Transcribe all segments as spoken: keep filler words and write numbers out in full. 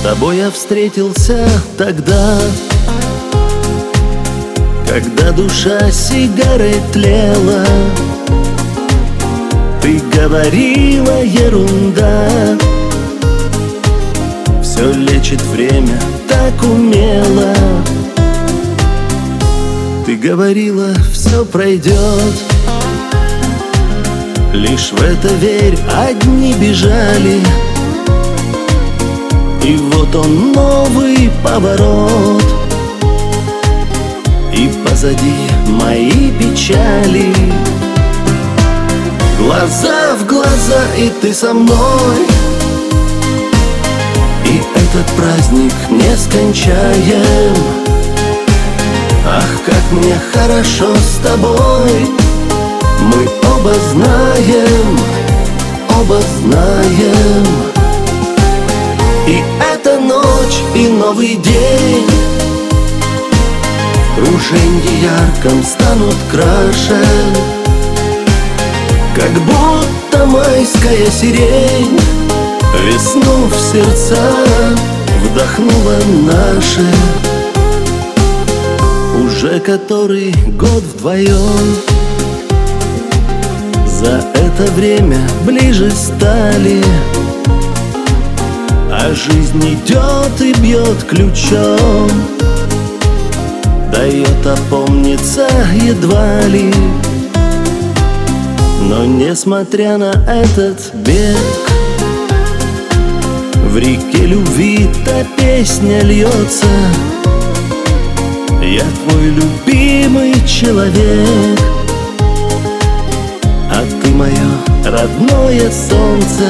тобой я встретился тогда, когда душа сигарой тлела. Ты говорила ерунда, все лечит время так умело. Ты говорила, все пройдет, лишь в это верь, одни бежали. И вот он, новый поворот, и позади мои печали. Глаза в глаза, и ты со мной, и этот праздник нескончаем. Ах, как мне хорошо с тобой, мы оба знаем, оба знаем. И эта ночь, и новый день в круженье ярком станут краше, как будто майская сирень весну в сердца вдохнула наши. Уже который год вдвоем, за это время ближе стали, а жизнь идет и бьет ключом, дает опомниться едва ли. Но несмотря на этот бег, в реке любви та песня льется. Я твой любимый человек, а ты мое родное солнце.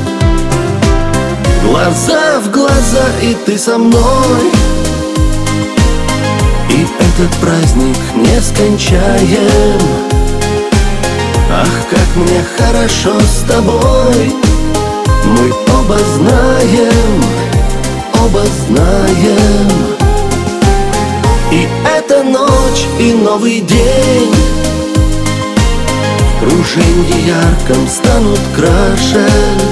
Глаза в глаза, и ты со мной, и этот праздник нескончаем. Ах, как мне хорошо с тобой, мы оба знаем, оба знаем. И эта ночь, и новый день в круженье ярком станут краше,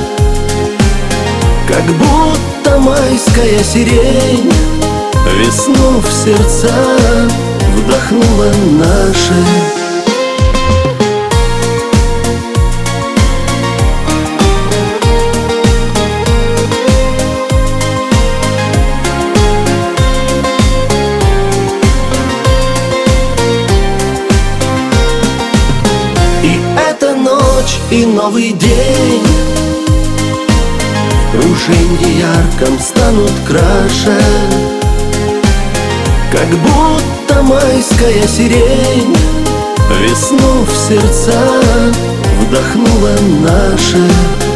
как будто майская сирень весну в сердца вдохнула наши. И новый день в круженье ярком станут краше, как будто майская сирень весну в сердца вдохнула наши.